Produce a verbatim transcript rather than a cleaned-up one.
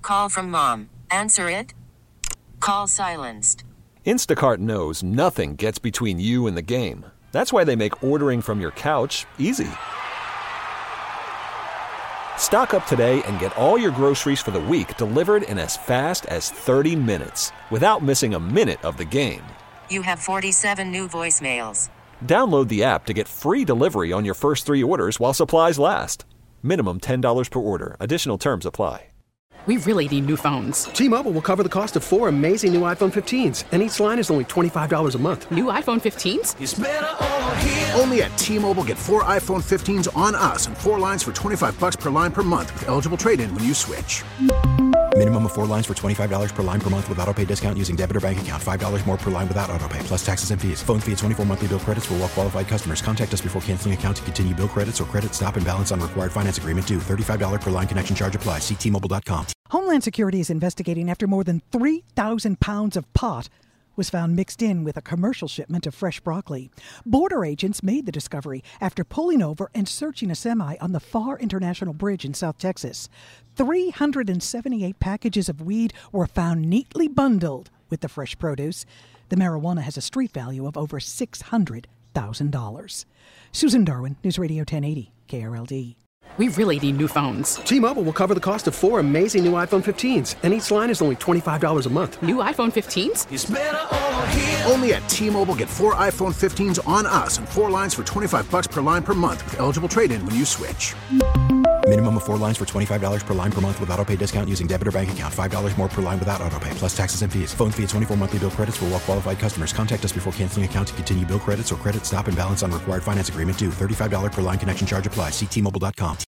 call from mom. Answer it. Call silenced. Instacart knows nothing gets between you and the game. That's why they make ordering from your couch easy. Stock up today and get all your groceries for the week delivered in as fast as thirty minutes without missing a minute of the game. You have forty-seven new voicemails. Download the app to get free delivery on your first three orders while supplies last. Minimum ten dollars per order. Additional terms apply. We really need new phones. T-Mobile will cover the cost of four amazing new iPhone fifteens, and each line is only twenty-five dollars a month. New iPhone fifteens? It's better over here. Only at T-Mobile, get four iPhone fifteens on us and four lines for twenty-five bucks per line per month with eligible trade-in when you switch. Minimum of four lines for twenty-five dollars per line per month with autopay discount using debit or bank account. five dollars more per line without autopay, plus taxes and fees. Phone fee at twenty-four monthly bill credits for well-qualified customers. Contact us before canceling account to continue bill credits or credit stop and balance on required finance agreement due. thirty-five dollars per line connection charge applies. See T Mobile dot com. Homeland Security is investigating after more than three thousand pounds of pot was found mixed in with a commercial shipment of fresh broccoli. Border agents made the discovery after pulling over and searching a semi on the Pharr International Bridge in South Texas. three hundred seventy-eight packages of weed were found neatly bundled with the fresh produce. The marijuana has a street value of over six hundred thousand dollars. Susan Darwin, News Radio ten eighty, K R L D. We really need new phones. T-Mobile will cover the cost of four amazing new iPhone fifteens, and each line is only twenty-five dollars a month. New iPhone fifteens? It's better over here. Only at T-Mobile, get four iPhone fifteens on us and four lines for twenty-five bucks per line per month with eligible trade-in when you switch. Minimum of four lines for twenty-five dollars per line per month with autopay discount using debit or bank account. five dollars more per line without autopay, plus taxes and fees. Phone fee at twenty-four monthly bill credits for well-qualified customers. Contact us before canceling account to continue bill credits or credit stop and balance on required finance agreement due. thirty-five dollars per line connection charge applies. See T Mobile dot com.